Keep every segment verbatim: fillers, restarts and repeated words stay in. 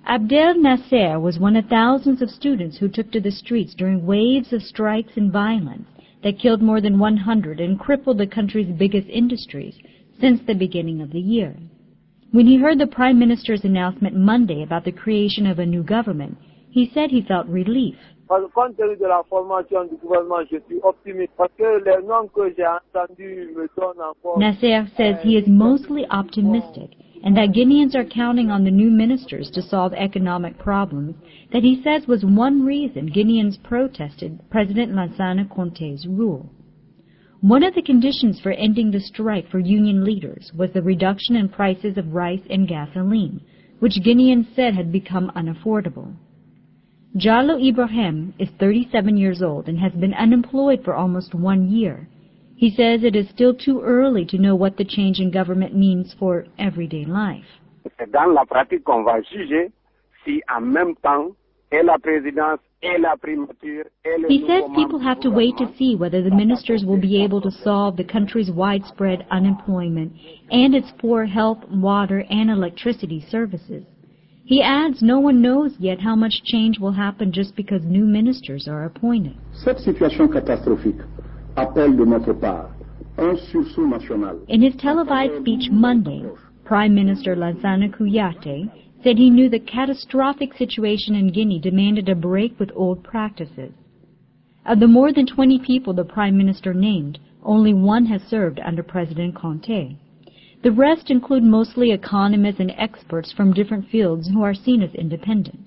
Abdel Nasser was one of thousands of students who took to the streets during waves of strikes and violence that killed more than one hundred and crippled the country's biggest industries since the beginning of the year. When he heard the Prime Minister's announcement Monday about the creation of a new government, he said he felt relief. Compte tenu de la formation du gouvernement, je suis optimiste parce que les noms que j'ai entendus me donnent encore. Nasser says he is mostly optimistic and that Guineans are counting on the new ministers to solve economic problems that he says was one reason Guineans protested President Lansana Conté's rule. One of the conditions for ending the strike for union leaders was the reduction in prices of rice and gasoline, which Guineans said had become unaffordable. Jallo Ibrahim is thirty-seven years old and has been unemployed for almost one year. He says it is still too early to know what the change in government means for everyday life. Dans la pratique qu'on va juger si en même temps et la présidence et la primature et le He says people have to wait to see whether the ministers will be able to solve the country's widespread unemployment and its poor health, water, and electricity services. He adds no one knows yet how much change will happen just because new ministers are appointed. Cette situation catastrophique appelle de notre part un sursaut national. In his televised speech Monday, Prime Minister Lansana Kouyaté said he knew the catastrophic situation in Guinea demanded a break with old practices. Of the more than twenty people the Prime Minister named, only one has served under President Conté. The rest include mostly economists and experts from different fields who are seen as independent.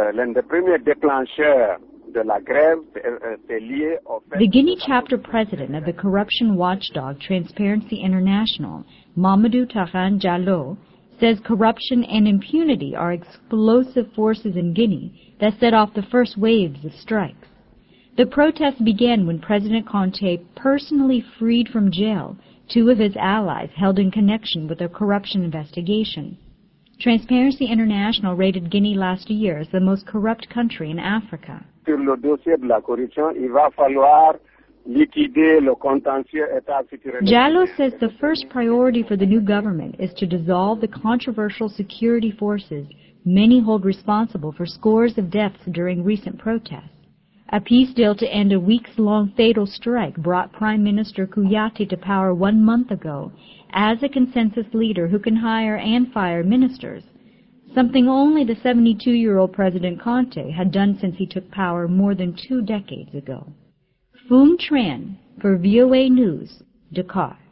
The Guinea chapter president of the corruption watchdog Transparency International, Mamadou Tahan Jallo, says corruption and impunity are explosive forces in Guinea that set off the first waves of strikes. The protests began when President Conté personally freed from jail two of his allies held in connection with a corruption investigation. Transparency International rated Guinea last year as the most corrupt country in Africa. Sur le dossier de la corruption, il va falloir liquider le contentieux état sécuritaire. Jallo says the first priority for the new government is to dissolve the controversial security forces many hold responsible for scores of deaths during recent protests. A peace deal to end a weeks-long fatal strike brought Prime Minister Kouyaté to power one month ago as a consensus leader who can hire and fire ministers, something only the seventy-two-year-old President Conté had done since he took power more than two decades ago. Phuong Tran for V O A News, Dakar.